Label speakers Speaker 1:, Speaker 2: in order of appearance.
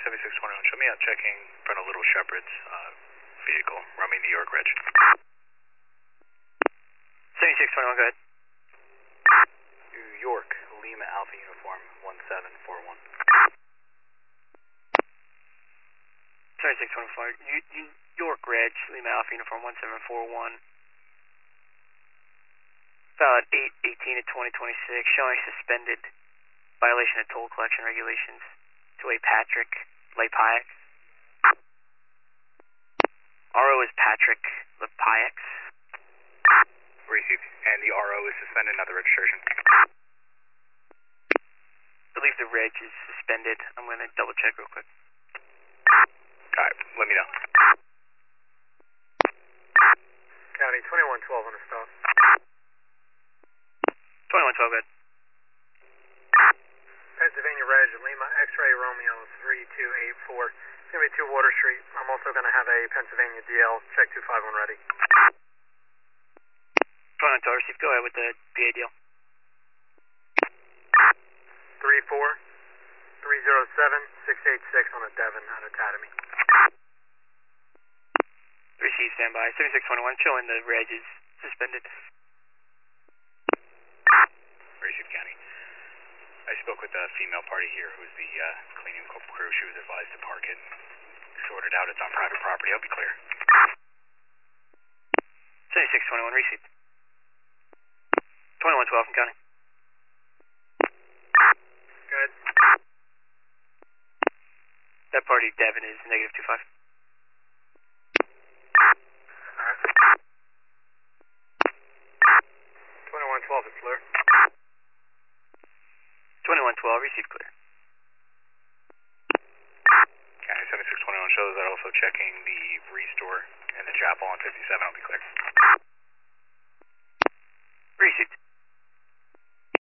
Speaker 1: 7621, show me out checking in front of Little Shepherd's vehicle, Rummy, New York, Reg.
Speaker 2: 7621, go ahead.
Speaker 1: New York, Lima Alpha Uniform 1741.
Speaker 2: 7624, New York, Reg, Lima Alpha Uniform 1741. Valid 8/18 of 2026, showing suspended violation of toll collection regulations to a Patrick Lepaix. RO is Patrick Lepaix.
Speaker 1: Received. And the RO is suspended, not the registration.
Speaker 2: I believe the reg is suspended. I'm going to double check real quick.
Speaker 1: Alright, let me know.
Speaker 3: County 2112 on the stop.
Speaker 2: 2112, good.
Speaker 3: Pennsylvania Reg, Lima X-Ray Romeo 3284. It's going to be 2 Water Street. I'm also going to have a Pennsylvania DL, check 251 ready.
Speaker 2: 2112, receive, go ahead with the PA deal.
Speaker 3: 34307-686 on a Devon out of Academy.
Speaker 2: Receive, standby. 7621, showing the reg is suspended.
Speaker 1: Received, County. I spoke with the female party here who's the cleaning crew. She was advised to park it. Sort it out. It's on private property. I'll be clear.
Speaker 2: 7621, received. 2112 from County.
Speaker 3: Good.
Speaker 2: That party, Devon, is negative 25.
Speaker 3: Alright. 2112 is clear.
Speaker 2: 2112, receive, clear.
Speaker 1: County 7621 shows that also checking the Restore and the chapel on 57. I'll be clear.